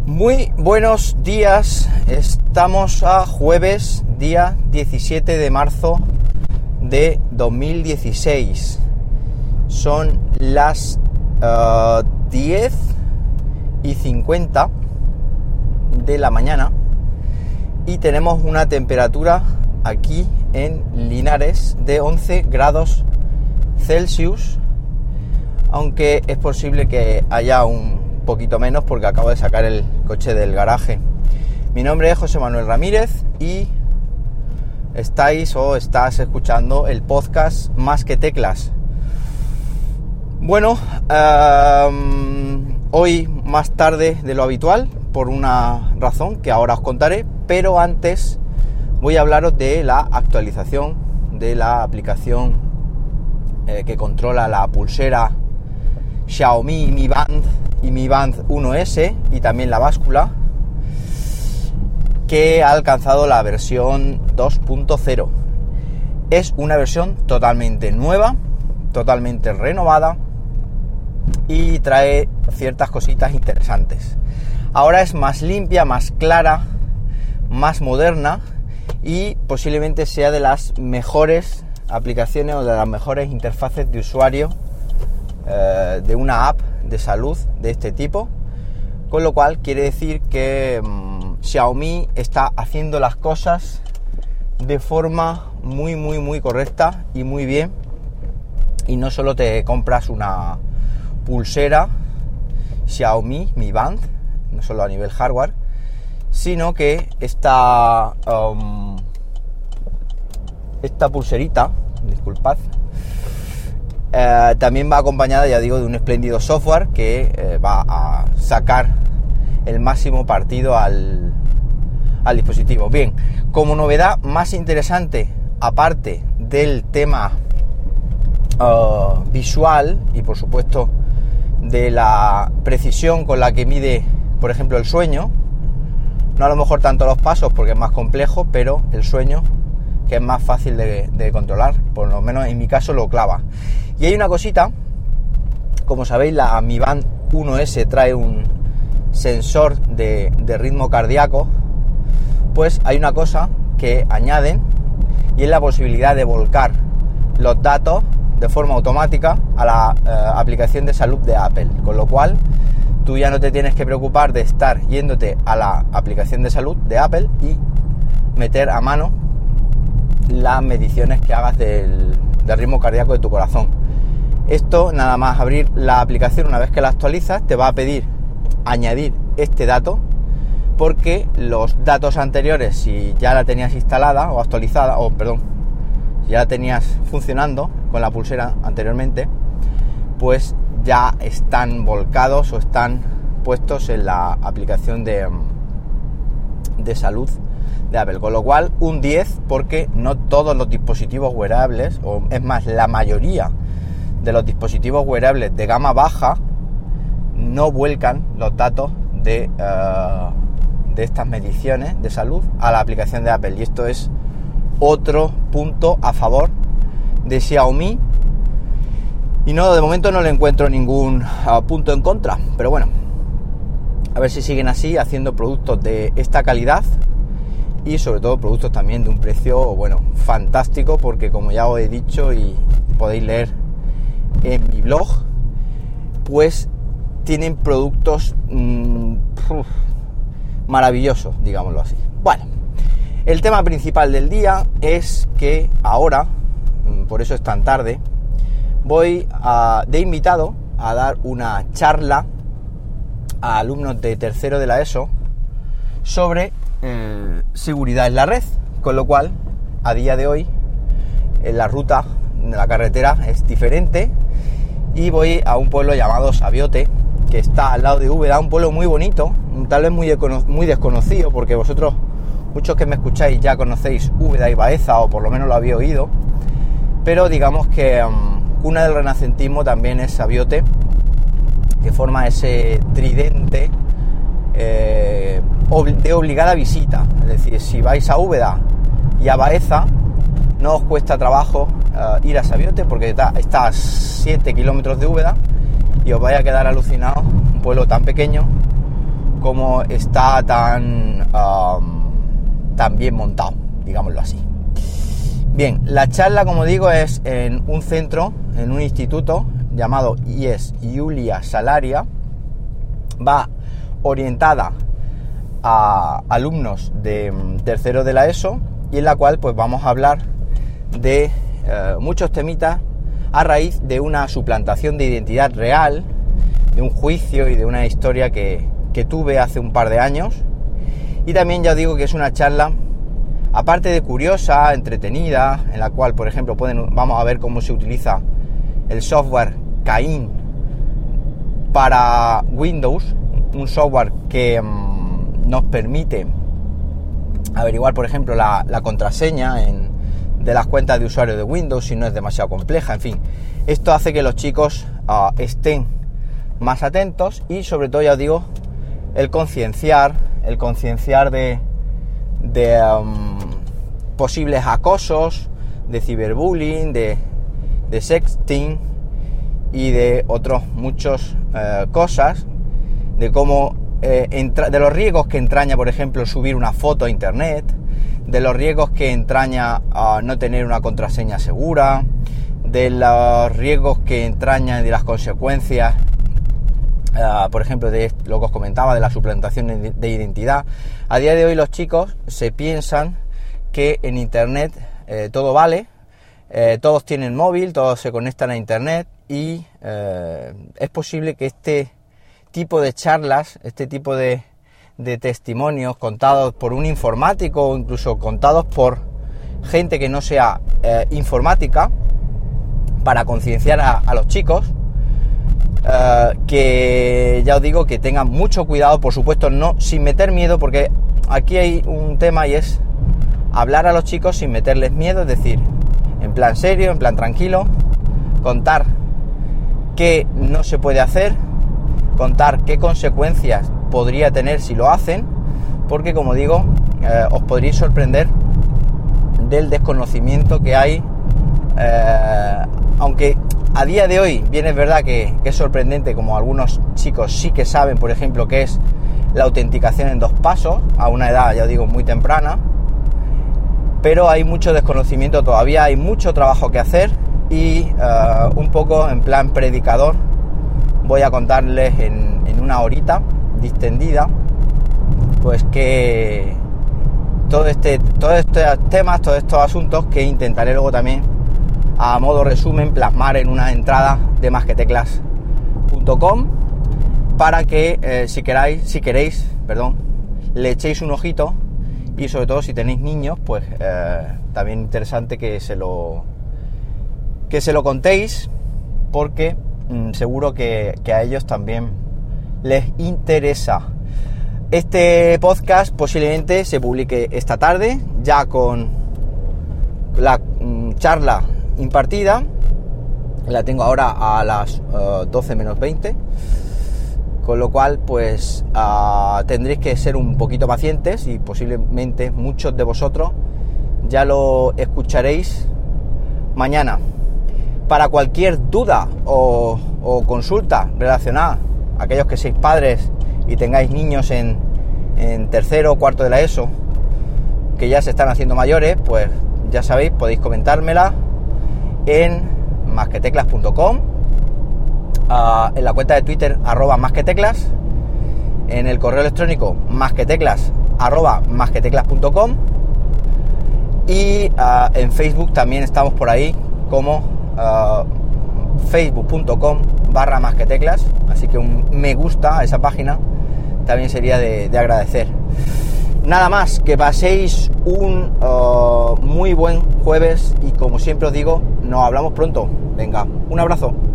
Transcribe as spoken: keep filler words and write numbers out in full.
Muy buenos días, estamos a jueves, día diecisiete de marzo de dos mil dieciséis. Son las uh, diez y cincuenta de la mañana y tenemos una temperatura aquí en Linares de once grados Celsius, aunque es posible que haya un poquito menos porque acabo de sacar el coche del garaje. Mi nombre es José Manuel Ramírez y estáis o estás escuchando el podcast Más que Teclas. Bueno, um, hoy más tarde de lo habitual por una razón que ahora os contaré, pero antes voy a hablaros de la actualización de la aplicación eh, que controla la pulsera Xiaomi Mi Band y Mi Band uno ese y también la báscula, que ha alcanzado la versión dos punto cero. Es una versión totalmente nueva, totalmente renovada y trae ciertas cositas interesantes. Ahora es más limpia, más clara, más moderna y posiblemente sea de las mejores aplicaciones o de las mejores interfaces de usuario eh, de una app de salud de este tipo, con lo cual quiere decir que mmm, Xiaomi está haciendo las cosas de forma muy muy muy correcta y muy bien, y no solo te compras una pulsera Xiaomi Mi Band, no solo a nivel hardware, sino que esta um, esta pulserita, disculpad, Eh, también va acompañada, ya digo, de un espléndido software que eh, va a sacar el máximo partido al, al dispositivo. Bien, como novedad más interesante, aparte del tema uh, visual y por supuesto de la precisión con la que mide, por ejemplo, el sueño, no a lo mejor tanto los pasos porque es más complejo, pero el sueño, que es más fácil de, de controlar, por lo menos en mi caso lo clava. Y hay una cosita, como sabéis, la Mi Band uno ese trae un sensor de, de ritmo cardíaco. Pues hay una cosa que añaden y es la posibilidad de volcar los datos de forma automática a la eh, aplicación de salud de Apple, con lo cual tú ya no te tienes que preocupar de estar yéndote a la aplicación de salud de Apple y meter a mano las mediciones que hagas del, del ritmo cardíaco de tu corazón. Esto, nada más abrir la aplicación, una vez que la actualizas, te va a pedir añadir este dato, porque los datos anteriores, si ya la tenías instalada o actualizada, o perdón, si ya la tenías funcionando con la pulsera anteriormente, pues ya están volcados o están puestos en la aplicación de, de salud de Apple, con lo cual un diez, porque no todos los dispositivos wearables, o es más, la mayoría de los dispositivos wearables de gama baja no vuelcan los datos de, uh, de estas mediciones de salud a la aplicación de Apple, y esto es otro punto a favor de Xiaomi, y no, de momento no le encuentro ningún uh, punto en contra, pero bueno, a ver si siguen así haciendo productos de esta calidad y sobre todo productos también de un precio, bueno, fantástico, porque como ya os he dicho y podéis leer en mi blog, pues tienen productos mmm, uf, maravillosos, digámoslo así. Bueno, el tema principal del día es que ahora, por eso es tan tarde, voy a, de invitado a dar una charla a alumnos de tercero de la ESO sobre eh, seguridad en la red, con lo cual a día de hoy en la ruta de la carretera es diferente y voy a un pueblo llamado Sabiote, que está al lado de Úbeda, un pueblo muy bonito, tal vez muy, muy desconocido, porque vosotros, muchos que me escucháis, ya conocéis Úbeda y Baeza, o por lo menos lo habéis oído, pero digamos que um, cuna del renacentismo también es Sabiote, que forma ese tridente eh, de obligada visita. Es decir, si vais a Úbeda y a Baeza, no os cuesta trabajo uh, ir a Sabiote, porque está, está a siete kilómetros de Úbeda y os vais a quedar alucinados. Un pueblo tan pequeño cómo está tan, um, tan bien montado, digámoslo así. Bien, la charla, como digo, es en un centro, en un instituto llamado I E S Iulia Salaria. Va orientada a alumnos de tercero de la ESO, y en la cual pues vamos a hablar de eh, muchos temitas a raíz de una suplantación de identidad real, de un juicio y de una historia que, que tuve hace un par de años. Y también ya os digo que es una charla, aparte de curiosa, entretenida, en la cual, por ejemplo, pueden, vamos a ver cómo se utiliza el software Cain para Windows, un software que mmm, nos permite averiguar, por ejemplo, la, la contraseña en, de las cuentas de usuario de Windows si no es demasiado compleja. En fin, esto hace que los chicos uh, estén más atentos y, sobre todo, ya os digo, el concienciar, el concienciar de, de um, posibles acosos, de ciberbullying, de, de sexting y de otros muchos uh, cosas, de cómo eh, entra, de los riesgos que entraña, por ejemplo, subir una foto a internet, de los riesgos que entraña uh, no tener una contraseña segura, de los riesgos que entraña y de las consecuencias, uh, por ejemplo, de lo que os comentaba, de la suplantación de identidad. A día de hoy los chicos se piensan que en internet eh, todo vale, eh, todos tienen móvil, todos se conectan a internet y eh, es posible que este tipo de charlas, este tipo de, de testimonios contados por un informático o incluso contados por gente que no sea eh, informática, para concienciar a, a los chicos, eh, que ya os digo que tengan mucho cuidado, por supuesto, no sin meter miedo, porque aquí hay un tema y es hablar a los chicos sin meterles miedo, es decir, en plan serio, en plan tranquilo, contar qué no se puede hacer, contar qué consecuencias podría tener si lo hacen, porque, como digo, eh, os podréis sorprender del desconocimiento que hay, eh, aunque a día de hoy bien es verdad que, que es sorprendente, como algunos chicos sí que saben, por ejemplo, qué es la autenticación en dos pasos, a una edad, ya os digo, muy temprana, pero hay mucho desconocimiento todavía, hay mucho trabajo que hacer y uh, un poco en plan predicador voy a contarles en, en una horita distendida pues que todo este, todos estos temas, todos estos asuntos que intentaré luego también a modo resumen plasmar en una entrada de más que teclas punto com para que eh, si queráis, si queréis, perdón, le echéis un ojito y sobre todo si tenéis niños, pues eh, también interesante que se lo que se lo contéis porque mmm, seguro que, que a ellos también les interesa. Este podcast posiblemente se publique esta tarde, ya con la mmm, charla impartida. La tengo ahora a las uh, doce menos veinte, con lo cual pues uh, tendréis que ser un poquito pacientes y posiblemente muchos de vosotros ya lo escucharéis mañana. Para cualquier duda o, o consulta relacionada, aquellos que seáis padres y tengáis niños en, en tercero o cuarto de la ESO, que ya se están haciendo mayores, pues ya sabéis, podéis comentármela en más que teclas punto com, uh, en la cuenta de Twitter arroba más que teclas, en el correo electrónico más que teclas arroba más que teclas punto com y uh, en Facebook también estamos por ahí como Uh, facebook punto com barra más que teclas, así que un me gusta a esa página también sería de, de agradecer. Nada más, que paséis un uh, muy buen jueves y como siempre os digo, nos hablamos pronto. Venga, un abrazo.